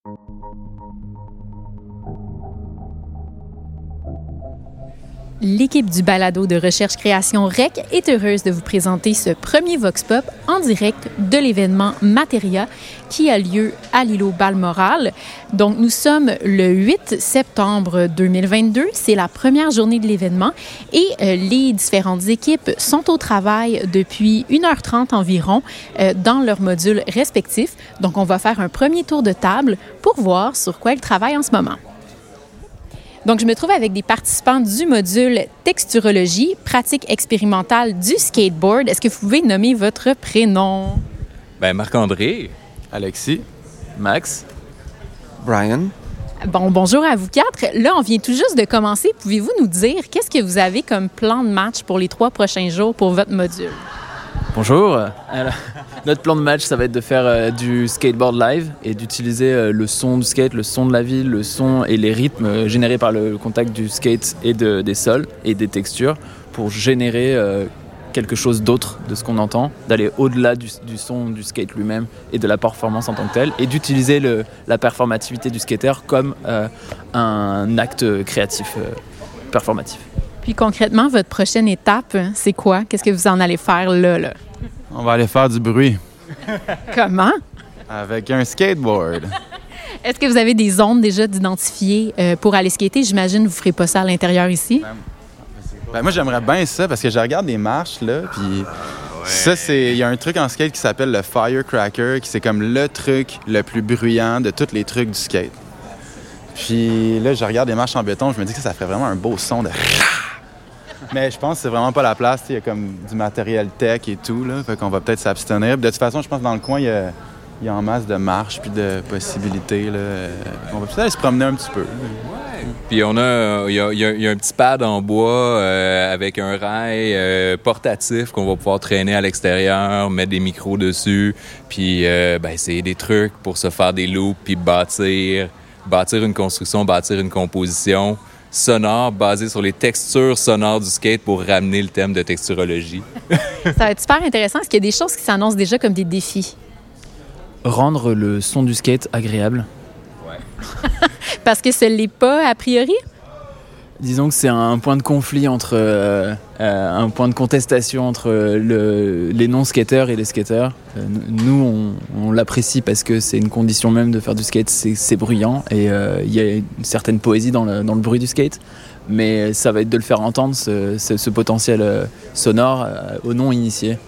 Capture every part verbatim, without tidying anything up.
L'équipe du balado de recherche-création R E C est heureuse de vous présenter ce premier Vox Pop en direct de l'événement Materia qui a lieu à l'îlot Balmoral. Donc, nous sommes le huit septembre deux mille vingt-deux. C'est la première journée de l'événement et euh, les différentes équipes sont au travail depuis une heure trente environ euh, dans leurs modules respectifs. Donc, on va faire un premier tour de table pour voir sur quoi ils travaillent en ce moment. Donc, je me trouve avec des participants du module texturologie, pratique expérimentale du skateboard. Est-ce que vous pouvez nommer votre prénom? Bien, Marc-André. Alexis. Max. Brian. Bon, bonjour à vous quatre. Là, on vient tout juste de commencer. Pouvez-vous nous dire qu'est-ce que vous avez comme plan de match pour les trois prochains jours pour votre module? Bonjour. Alors, notre plan de match, ça va être de faire euh, du skateboard live et d'utiliser euh, le son du skate, le son de la ville, le son et les rythmes euh, générés par le contact du skate et de, des sols et des textures pour générer euh, quelque chose d'autre de ce qu'on entend, d'aller au-delà du, du son du skate lui-même et de la performance en tant que telle et d'utiliser le, la performativité du skater comme euh, un acte créatif euh, performatif. Puis concrètement, votre prochaine étape, c'est quoi? Qu'est-ce que vous en allez faire là, là? On va aller faire du bruit. Comment? Avec un skateboard. Est-ce que vous avez des zones déjà d'identifier euh, pour aller skater? J'imagine que vous ne ferez pas ça à l'intérieur ici. Ben, ben moi, j'aimerais bien ça parce que je regarde les marches, là, puis ouais. ça, c'est... Il y a un truc en skate qui s'appelle le firecracker, qui c'est comme le truc le plus bruyant de tous les trucs du skate. Puis là, je regarde les marches en béton, je me dis que ça ferait vraiment un beau son de... Mais je pense que c'est vraiment pas la place. Il y a comme du matériel tech et tout, là. Fait qu'on va peut-être s'abstenir. De toute façon, je pense que dans le coin, il y a, il y a en masse de marches puis de possibilités, là. On va peut-être aller se promener un petit peu. Ouais. Puis on a, il y a, il y a, il y a un petit pad en bois euh, avec un rail euh, portatif qu'on va pouvoir traîner à l'extérieur, mettre des micros dessus. Puis euh, ben, c'est des trucs pour se faire des loops puis bâtir, bâtir une construction, bâtir une composition sonore basé sur les textures sonores du skate pour ramener le thème de texturologie. Ça va être super intéressant. Est-ce qu'il y a des choses qui s'annoncent déjà comme des défis? Rendre le son du skate agréable. Ouais. Parce que ce n'est pas a priori? Disons que c'est un point de conflit entre... Euh, euh, un point de contestation entre le, les non-skateurs et les skateurs. Euh, nous, on, on l'apprécie parce que c'est une condition même de faire du skate, c'est, c'est bruyant et il euh, y a une certaine poésie dans le, dans le bruit du skate. Mais ça va être de le faire entendre, ce, ce, ce potentiel euh, sonore euh, aux non-initiés.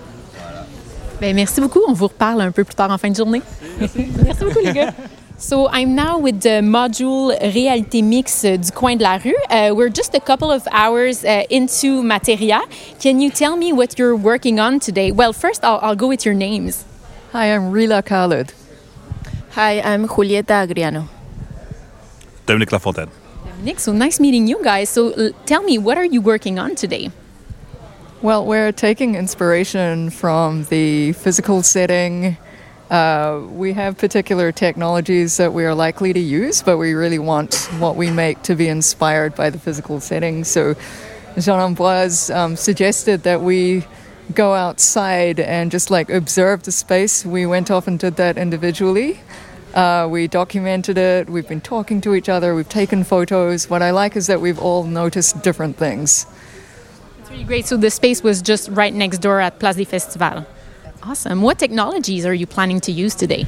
Bien, merci beaucoup. On vous reparle un peu plus tard en fin de journée. Merci, merci beaucoup, les gars. So I'm now with the module Réalité Mix uh, du coin de la rue. Uh, we're just a couple of hours uh, into Materia. Can you tell me what you're working on today? Well, first I'll, I'll go with your names. Hi, I'm Rila Khaled. Hi, I'm Julieta Agriano. Dominic Lafontaine. Dominic, so nice meeting you guys. So uh, tell me, what are you working on today? Well, we're taking inspiration from the physical setting. Uh, we have particular technologies that we are likely to use, but we really want what we make to be inspired by the physical setting. So Jean-Ambroise um, suggested that we go outside and just like observe the space. We went off and did that individually. Uh, we documented it. We've been talking to each other. We've taken photos. What I like is that we've all noticed different things. That's really great. So the space was just right next door at Place des Festivals. Awesome. What technologies are you planning to use today?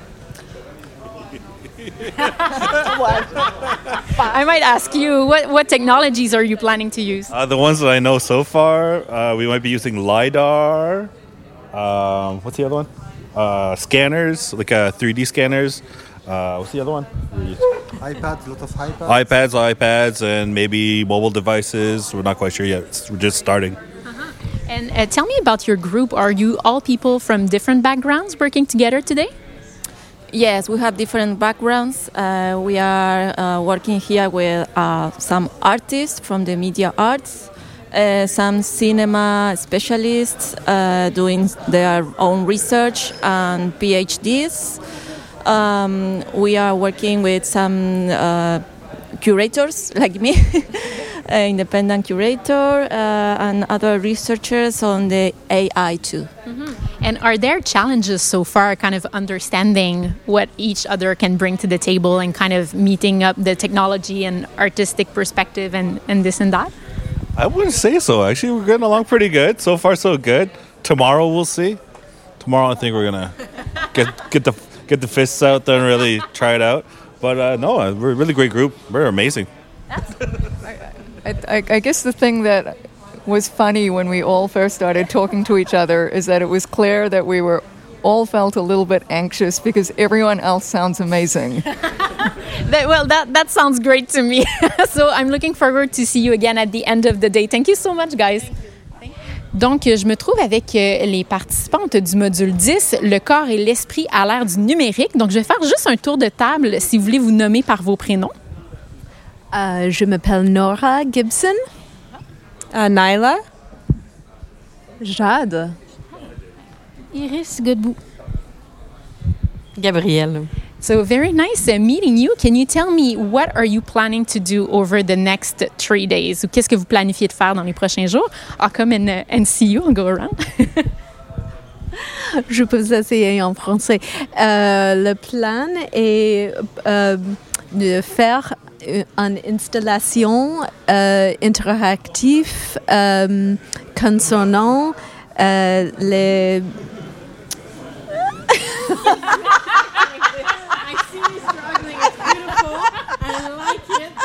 I might ask you, what, what technologies are you planning to use? Uh, the ones that I know so far, uh, we might be using LiDAR. Um, what's the other one? Uh, scanners, like uh, three D scanners. Uh, what's the other one? iPads, a lot of iPads. iPads, iPads, and maybe mobile devices. We're not quite sure yet. It's, we're just starting. And uh, tell me about your group. Are you all people from different backgrounds working together today? Yes, we have different backgrounds. Uh, we are uh, working here with uh, some artists from the media arts, uh, some cinema specialists uh, doing their own research and PhDs. Um, we are working with some uh, curators like me. Uh, independent curator uh, and other researchers on the A I too. Mm-hmm. And are there challenges so far, kind of understanding what each other can bring to the table and kind of meeting up the technology and artistic perspective and, and this and that? I wouldn't say so. Actually, we're getting along pretty good. So far, so good. Tomorrow, we'll see. Tomorrow, I think we're gonna get get the get the fists out there and really try it out. But uh, no, we're a really great group. We're amazing. I, I, I guess the thing that was funny when we all first started talking to each other is that it was clear that we were all felt a little bit anxious because everyone else sounds amazing. that, well, that, that sounds great to me. So I'm looking forward to see you again at the end of the day. Thank you so much, guys. Donc, je me trouve avec les participantes du module dix, le corps et l'esprit à l'ère du numérique. Donc, je vais faire juste un tour de table si vous voulez vous nommer par vos prénoms. Euh, je m'appelle Nora Gibson. Uh, Nyla. Jade. Iris Godbout. Gabrielle. So very nice uh, meeting you. Can you tell me what are you planning to do over the next three days? Ou qu'est-ce que vous planifiez de faire dans les prochains jours? I'll come and, uh, and see you and go around. Je peux essayer en français. Euh, le plan est euh, de faire une installation euh, interactive euh, concernant euh, les... I see you struggling. It's beautiful. I like it.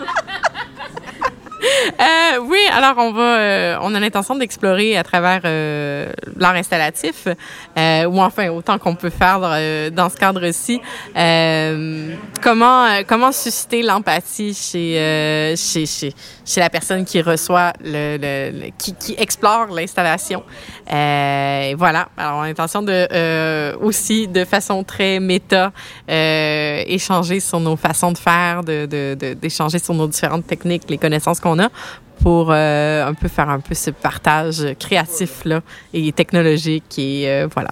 Euh, oui, alors on va, euh, on a l'intention d'explorer à travers euh, l'art installatif, euh, ou enfin autant qu'on peut faire euh, dans ce cadre-ci, euh, comment euh, comment susciter l'empathie chez, euh, chez chez chez la personne qui reçoit le, le, le qui, qui explore l'installation. Euh, et voilà. Alors on a l'intention de euh, aussi de façon très méta euh, échanger sur nos façons de faire, de, de, de d'échanger sur nos différentes techniques, les connaissances qu'on a, pour euh, un peu faire un peu ce partage créatif là et technologique et euh, voilà.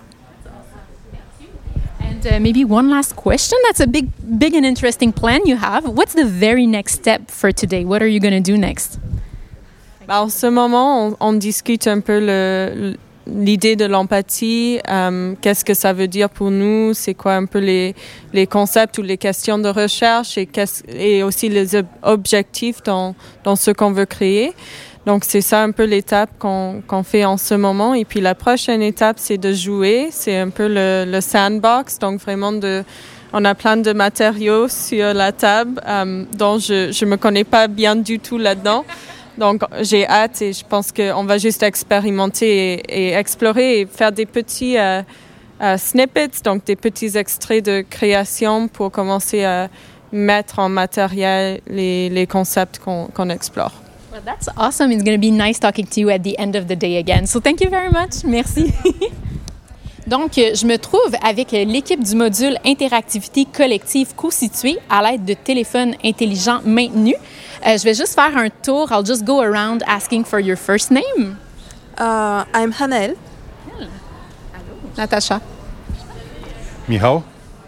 And uh, maybe one last question. That's a big, big and interesting plan you have. What's the very next step for today? What are you going to do next? Ben, en ce moment, on, on discute un peu le, l'idée de l'empathie. Euh, qu'est-ce que ça veut dire pour nous? C'est quoi un peu les, les concepts ou les questions de recherche et, et aussi les ob- objectifs dans, dans ce qu'on veut créer. Donc, c'est ça un peu l'étape qu'on, qu'on fait en ce moment. Et puis, la prochaine étape, c'est de jouer. C'est un peu le, le sandbox. Donc, vraiment, de, on a plein de matériaux sur la table euh, dont je je me connais pas bien du tout là-dedans. Donc, j'ai hâte et je pense qu'on va juste expérimenter et, et explorer et faire des petits euh, euh, snippets, donc des petits extraits de création pour commencer à mettre en matériel les, les concepts qu'on, qu'on explore. Well, that's awesome. It's going to be nice talking to you at the end of the day again. So thank you very much. Merci. Donc, je me trouve avec l'équipe du module Interactivité collective co-située à l'aide de téléphones intelligents maintenus. Euh, je vais juste faire un tour. I'll just go around asking for your first name. Uh, I'm Hanel. Hello. Natacha. Michał.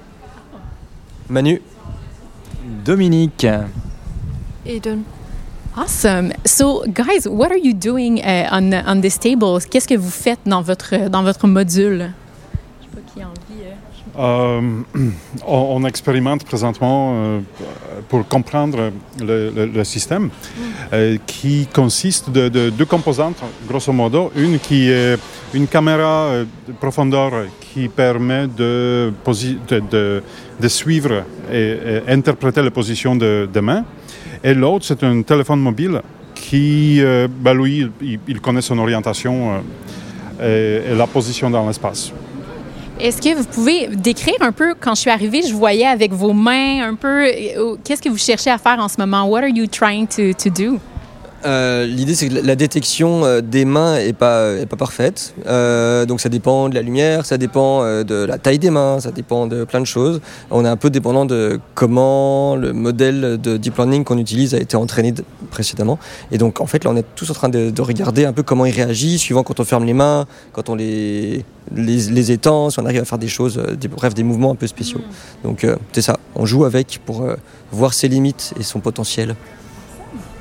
Manu. Dominique. Eden. Awesome. So, guys, what are you doing uh, on on this table? Qu'est-ce que vous faites dans votre dans votre module? Je sais pas qui a envie. Euh, on, on expérimente présentement euh, pour comprendre le, le, le système euh, qui consiste de, de deux composantes, grosso modo. Une qui est une caméra de profondeur qui permet de, posi- de, de, de suivre et, et interpréter la position de, de main. Et l'autre, c'est un téléphone mobile qui, euh, ben lui, il, il connaît son orientation euh, et, et la position dans l'espace. Est-ce que vous pouvez décrire un peu, quand je suis arrivée, je voyais avec vos mains un peu, qu'est-ce que vous cherchez à faire en ce moment? What are you trying to, to do? Euh, l'idée, c'est que la détection des mains n'est pas, est pas parfaite. Euh, donc ça dépend de la lumière, ça dépend de la taille des mains, ça dépend de plein de choses. On est un peu dépendant de comment le modèle de deep learning qu'on utilise a été entraîné d- précédemment. Et donc en fait, là, on est tous en train de, de regarder un peu comment il réagit, suivant quand on ferme les mains, quand on les, les, les étend, si on arrive à faire des choses, des, bref, des mouvements un peu spéciaux. Mmh. Donc euh, c'est ça, on joue avec pour euh, voir ses limites et son potentiel.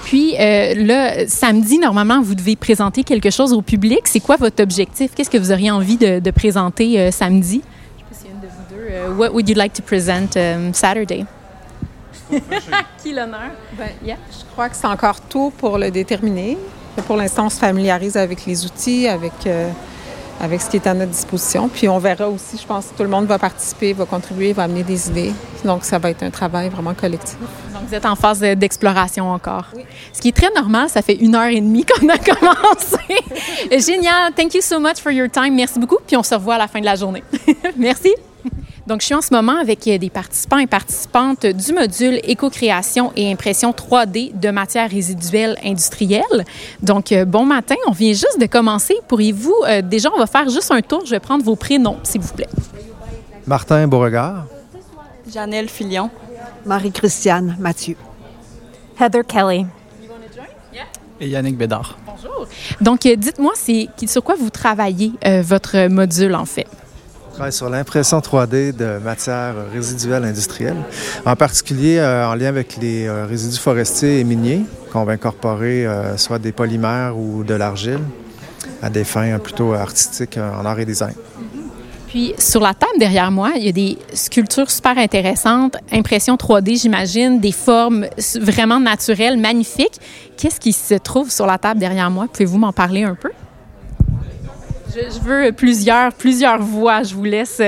Puis euh, là, samedi, normalement, vous devez présenter quelque chose au public. C'est quoi votre objectif? Qu'est-ce que vous auriez envie de, de présenter euh, samedi? Je ne sais pas s'il y a une de vous deux. Uh, what would you like to present um, Saturday? Qui l'honneur? Ben, yeah. Je crois que c'est encore tôt pour le déterminer. Pour l'instant, on se familiarise avec les outils, avec, euh, avec ce qui est à notre disposition. Puis on verra aussi, je pense que tout le monde va participer, va contribuer, va amener des idées. Donc, ça va être un travail vraiment collectif. Donc, vous êtes en phase d'exploration encore. Oui. Ce qui est très normal, ça fait une heure et demie qu'on a commencé. Génial. Thank you so much for your time. Merci beaucoup. Puis on se revoit à la fin de la journée. Merci. Donc, je suis en ce moment avec des participants et participantes du module éco-création et impression trois D de matières résiduelles industrielles. Donc, bon matin, on vient juste de commencer. Pourriez-vous, euh, déjà, on va faire juste un tour. Je vais prendre vos prénoms, s'il vous plaît. Martin Beauregard. Janelle Filion. Marie-Christiane Mathieu. Heather Kelly. Et Yannick Bédard. Bonjour. Donc, euh, dites-moi, c'est sur quoi vous travaillez, euh, votre module, en fait? Je travaille sur l'impression trois D de matières résiduelles industrielles, en particulier euh, en lien avec les euh, résidus forestiers et miniers qu'on va incorporer euh, soit des polymères ou de l'argile à des fins euh, plutôt artistiques euh, en art et design. Puis, sur la table derrière moi, il y a des sculptures super intéressantes, impression trois D, j'imagine, des formes vraiment naturelles, magnifiques. Qu'est-ce qui se trouve sur la table derrière moi? Pouvez-vous m'en parler un peu? Je, je veux plusieurs, plusieurs voix. Je vous laisse...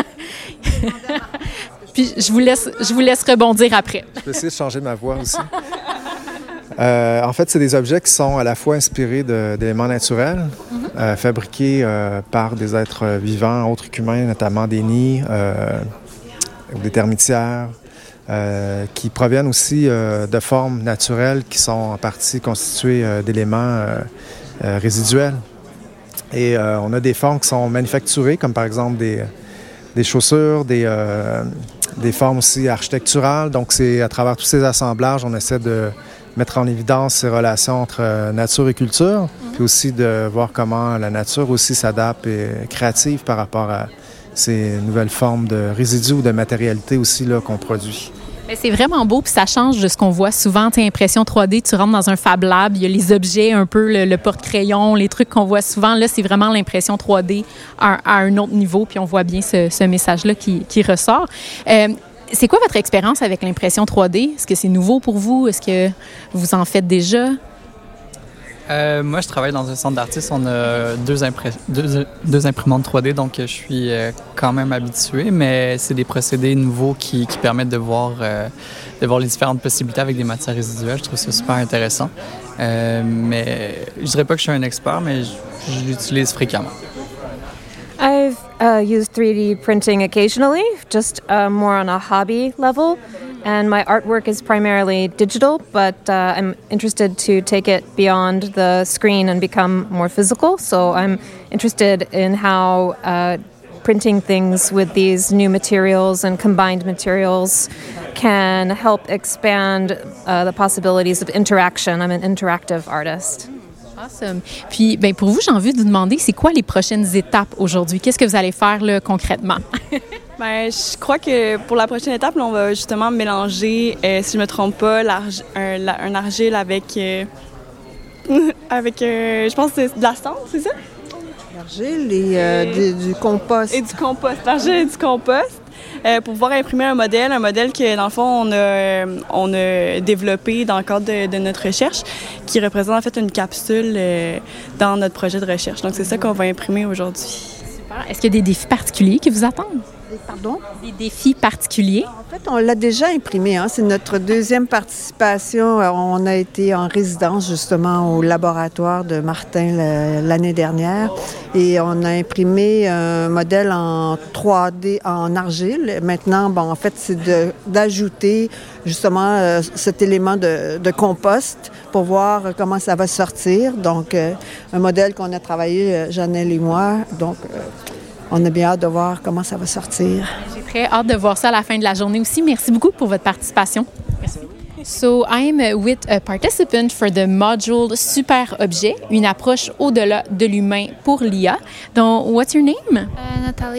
Puis, je vous laisse, je vous laisse rebondir après. Je peux essayer de changer ma voix aussi. Euh, en fait, c'est des objets qui sont à la fois inspirés de, d'éléments naturels, mm-hmm. euh, fabriqués euh, par des êtres vivants, autres qu'humains, notamment des nids euh, ou des termitières, euh, qui proviennent aussi euh, de formes naturelles qui sont en partie constituées euh, d'éléments euh, euh, résiduels. Et euh, on a des formes qui sont manufacturées, comme par exemple des, des chaussures, des, euh, des formes aussi architecturales. Donc, c'est à travers tous ces assemblages, on essaie de mettre en évidence ces relations entre nature et culture, mm-hmm. puis aussi de voir comment la nature aussi s'adapte et est créative par rapport à ces nouvelles formes de résidus ou de matérialité aussi là, qu'on produit. Bien, c'est vraiment beau, puis ça change de ce qu'on voit souvent. Tu sais, impression trois D, tu rentres dans un Fab Lab, il y a les objets, un peu le, le porte-crayon, les trucs qu'on voit souvent. Là, c'est vraiment l'impression trois D à, à un autre niveau, puis on voit bien ce, ce message-là qui, qui ressort. Euh, C'est quoi votre expérience avec l'impression trois D? Est-ce que c'est nouveau pour vous? Est-ce que vous en faites déjà? Euh, moi, je travaille dans un centre d'artistes. On a deux, impré- deux, deux imprimantes trois D, donc je suis euh, quand même habitué, mais c'est des procédés nouveaux qui, qui permettent de voir, euh, de voir les différentes possibilités avec des matières résiduelles. Je trouve ça super intéressant. Euh, mais je dirais pas que je suis un expert, mais je, je l'utilise fréquemment. I've uh, used three D printing occasionally, just uh, more on a hobby level, and my artwork is primarily digital, but uh, I'm interested to take it beyond the screen and become more physical, so I'm interested in how uh, printing things with these new materials and combined materials can help expand uh, the possibilities of interaction. I'm an interactive artist. Awesome. Puis, ben pour vous, j'ai envie de vous demander, c'est quoi les prochaines étapes aujourd'hui? Qu'est-ce que vous allez faire là, concrètement? Ben, je crois que pour la prochaine étape, là, on va justement mélanger, euh, si je ne me trompe pas, un, un argile avec, euh, avec euh, je pense que c'est de la cendre, c'est ça? L'argile et euh, du, du compost. Et du compost. L'argile et du compost. Euh, pour pouvoir imprimer un modèle, un modèle que, dans le fond, on a, on a développé dans le cadre de, de notre recherche, qui représente en fait une capsule euh, dans notre projet de recherche. Donc, c'est ça qu'on va imprimer aujourd'hui. Super. Est-ce qu'il y a des défis particuliers qui vous attendent? Pardon? Des défis particuliers? En fait, on l'a déjà imprimé. Hein? C'est notre deuxième participation. On a été en résidence, justement, au laboratoire de Martin l'année dernière. Et on a imprimé un modèle en trois D, en argile. Maintenant, bon, en fait, c'est de, d'ajouter, justement, euh, cet élément de, de compost pour voir comment ça va sortir. Donc, euh, un modèle qu'on a travaillé, Janelle et moi. Donc, euh, on a bien hâte de voir comment ça va sortir. J'ai très hâte de voir ça à la fin de la journée aussi. Merci beaucoup pour votre participation. Merci. So, I'm with a participant for the module Super Objet, une approche au-delà de l'humain pour l'I A. Donc, what's your name? Uh, Natalia.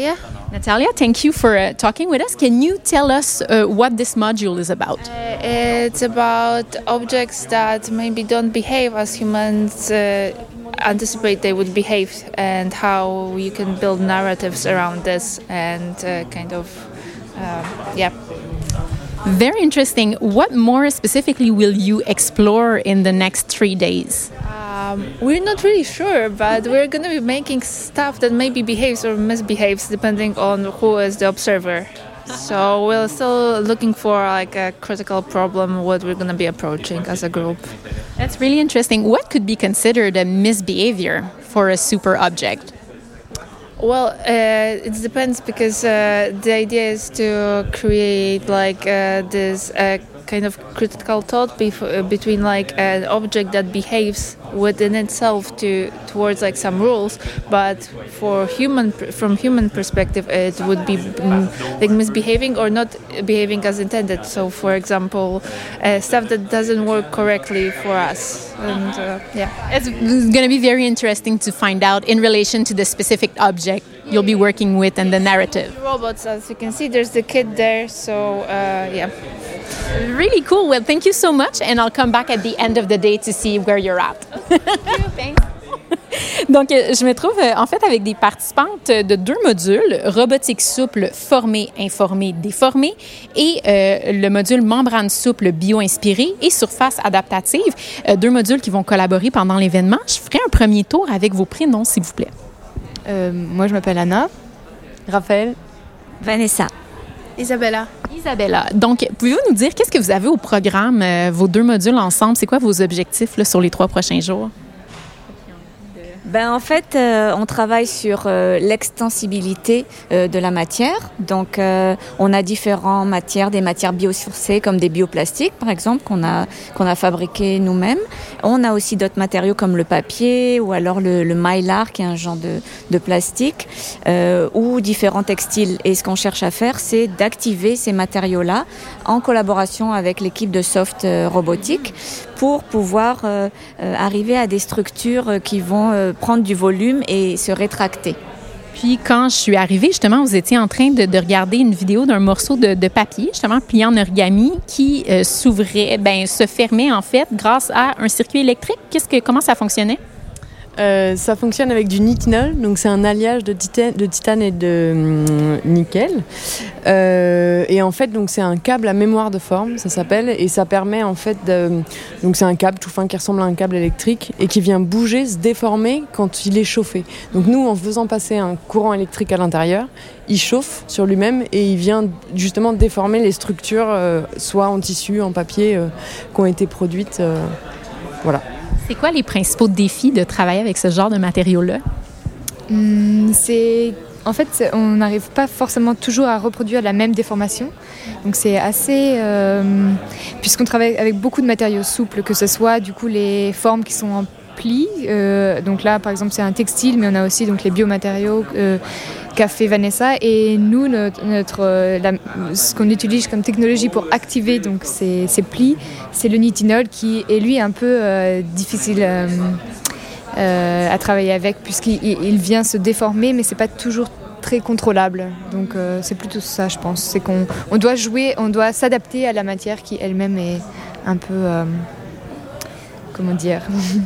Natalia, thank you for uh, talking with us. Can you tell us uh, what this module is about? Uh, it's about objects that maybe don't behave as humans uh, anticipate they would behave, and how you can build narratives around this and uh, kind of, uh, yeah. Very interesting. What more specifically will you explore in the next three days? Um, we're not really sure, but we're going to be making stuff that maybe behaves or misbehaves depending on who is the observer. So we're still looking for like a critical problem, what we're going to be approaching as a group. That's really interesting. What could be considered a misbehavior for a super object? Well, uh, it depends, because uh, the idea is to create like uh, this uh, kind of critical thought bef- between like an object that behaves within itself to towards like some rules, but for human from human perspective it would be um, like misbehaving or not behaving as intended. So for example, uh, stuff that doesn't work correctly for us, and uh, yeah, it's going to be very interesting to find out in relation to the specific object you'll be working with and the narrative. Robots, as you can see, there's the kid there, so uh, yeah. Really cool. Well, thank you so much, and I'll come back at the end of the day to see where you're at. Thanks. Donc, je me trouve en fait avec des participantes de deux modules, robotique souple, formée, informée, déformée, et euh, le module membrane souple, bio-inspirée et surface adaptative, euh, deux modules qui vont collaborer pendant l'événement. Je ferai un premier tour avec vos prénoms, s'il vous plaît. Euh, moi, je m'appelle Anna. Raphaël. Vanessa. Isabella. Isabella. Donc, pouvez-vous nous dire qu'est-ce que vous avez au programme, euh, vos deux modules ensemble? C'est quoi vos objectifs là, sur les trois prochains jours? Ben, en fait, euh, on travaille sur euh, l'extensibilité euh, de la matière. Donc, euh, on a différentes matières, des matières biosourcées comme des bioplastiques, par exemple, qu'on a, qu'on a fabriquées nous-mêmes. On a aussi d'autres matériaux comme le papier ou alors le, le mylar, qui est un genre de, de plastique, euh, ou différents textiles. Et ce qu'on cherche à faire, c'est d'activer ces matériaux-là en collaboration avec l'équipe de Soft euh, Robotique pour pouvoir euh, euh, arriver à des structures qui vont euh, prendre du volume et se rétracter. Puis quand je suis arrivée, justement, vous étiez en train de, de regarder une vidéo d'un morceau de, de papier, justement, plié en origami, qui euh, s'ouvrait, ben se fermait en fait grâce à un circuit électrique. Qu'est-ce que, comment ça fonctionnait? Euh, ça fonctionne avec du nitinol, donc c'est un alliage de titane, de titane et de hum, nickel. Euh, et en fait, donc c'est un câble à mémoire de forme, ça s'appelle, et ça permet en fait de, donc c'est un câble tout fin qui ressemble à un câble électrique et qui vient bouger, se déformer quand il est chauffé. Donc nous, en faisant passer un courant électrique à l'intérieur, il chauffe sur lui-même et il vient justement déformer les structures, euh, soit en tissu, en papier, euh, qui ont été produites. Euh, voilà. C'est quoi les principaux défis de travailler avec ce genre de matériaux-là? Hum, c'est... En fait, c'est... on n'arrive pas forcément toujours à reproduire la même déformation. Donc c'est assez... Euh... Puisqu'on travaille avec beaucoup de matériaux souples, que ce soit du coup les formes qui sont en plis. Euh, donc là, par exemple, c'est un textile, mais on a aussi donc, les biomatériaux euh, qu'a fait Vanessa. Et nous, notre, notre, la, ce qu'on utilise comme technologie pour activer donc, ces, ces plis, c'est le nitinol qui est, lui, un peu euh, difficile euh, euh, à travailler avec, puisqu'il il vient se déformer, mais c'est pas toujours très contrôlable. Donc euh, c'est plutôt ça, je pense. C'est qu'on on doit jouer, on doit s'adapter à la matière qui elle-même est un peu... Euh, comment dire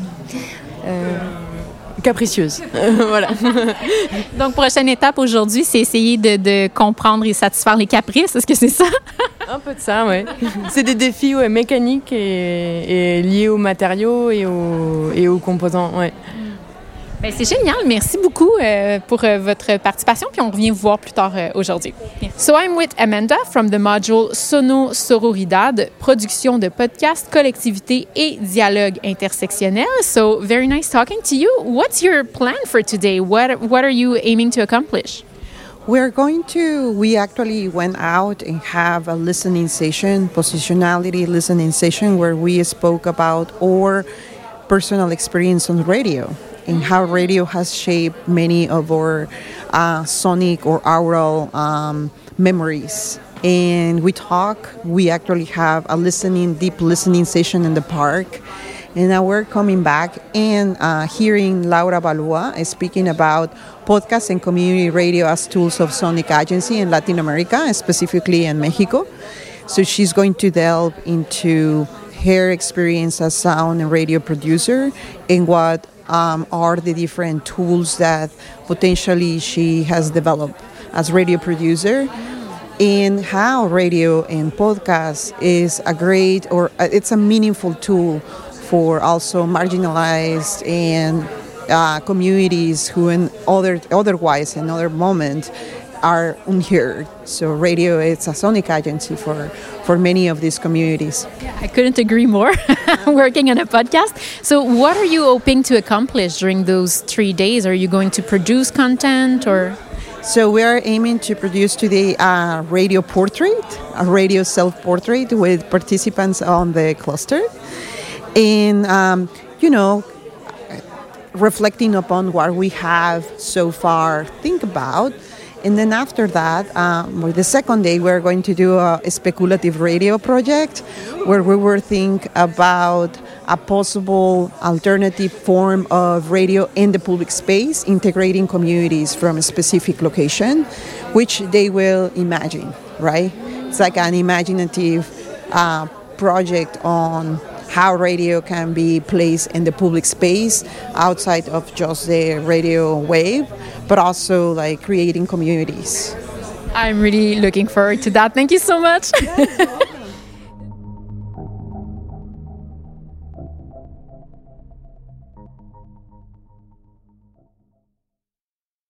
euh, capricieuse. Voilà. Donc, prochaine étape aujourd'hui, c'est essayer de, de comprendre et satisfaire les caprices. Est-ce que c'est ça? Un peu de ça, oui. C'est des défis ouais, mécaniques et, et liés aux matériaux et aux, et aux composants, ouais. Bien, c'est génial. Merci beaucoup euh, pour euh, votre participation. Puis on revient vous voir plus tard euh, aujourd'hui. So I'm with Amanda from the module Sono Sororidad, production de podcast, collectivité et dialogue intersectionnel. So very nice talking to you. What's your plan for today? What What are you aiming to accomplish? We're going to, we actually went out and have a listening session, positionality listening session, where we spoke about our personal experience on radio and how radio has shaped many of our uh, sonic or aural um, memories. And we talk, we actually have a listening, deep listening session in the park. And now we're coming back and uh, hearing Laura Balua speaking about podcasts and community radio as tools of sonic agency in Latin America, specifically in Mexico. So she's going to delve into her experience as sound and radio producer and what um, are the different tools that potentially she has developed as radio producer, and how radio and podcast is a great or uh, it's a meaningful tool for also marginalized and uh, communities who in other otherwise in other moment are unheard. So radio is a sonic agency for, for many of these communities. I couldn't agree more. Working on a podcast. So what are you hoping to accomplish during those three days? Are you going to produce content or? So we are aiming to produce today a radio portrait, a radio self-portrait with participants on the cluster. And, um, you know, reflecting upon what we have so far, think about. And then after that, um, the second day, we're going to do a, a speculative radio project where we will think about a possible alternative form of radio in the public space, integrating communities from a specific location, which they will imagine, right? It's like an imaginative uh, project on how radio can be placed in the public space outside of just the radio wave, but also like creating communities. I'm really looking forward to that. Thank you so much.